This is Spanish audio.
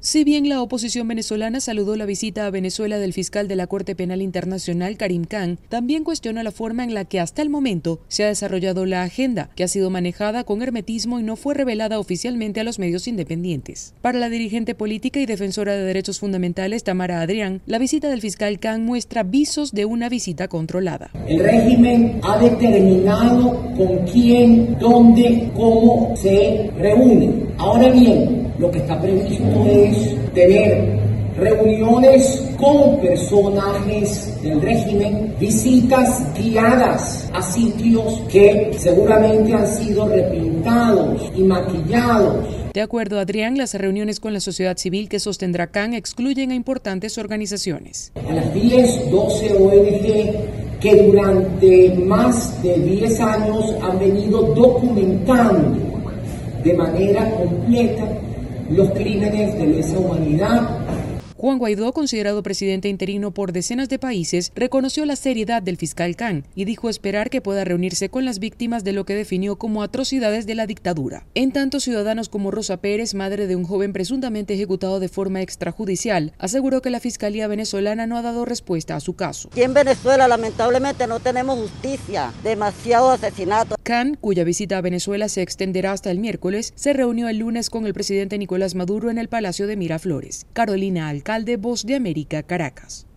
Si bien la oposición venezolana saludó la visita a Venezuela del fiscal de la Corte Penal Internacional, Karim Khan, también cuestionó la forma en la que hasta el momento se ha desarrollado la agenda, que ha sido manejada con hermetismo y no fue revelada oficialmente a los medios independientes. Para la dirigente política y defensora de derechos fundamentales, Tamara Adrián, la visita del fiscal Khan muestra visos de una visita controlada. El régimen ha determinado con quién, dónde, cómo se reúne. Ahora bien, lo que está previsto es tener reuniones con personajes del régimen, visitas guiadas a sitios que seguramente han sido repintados y maquillados. De acuerdo a Adrián, las reuniones con la sociedad civil que sostendrá Khan excluyen a importantes organizaciones. A las 10, 12 ONG que durante más de 10 años han venido documentando de manera completa los crímenes de lesa humanidad. Juan Guaidó, considerado presidente interino por decenas de países, reconoció la seriedad del fiscal Khan y dijo esperar que pueda reunirse con las víctimas de lo que definió como atrocidades de la dictadura. En tanto, ciudadanos como Rosa Pérez, madre de un joven presuntamente ejecutado de forma extrajudicial, aseguró que la Fiscalía venezolana no ha dado respuesta a su caso. Aquí en Venezuela lamentablemente no tenemos justicia, demasiado asesinato. Khan, cuya visita a Venezuela se extenderá hasta el miércoles, se reunió el lunes con el presidente Nicolás Maduro en el Palacio de Miraflores. Carolina Alcalde, Voz de América, Caracas.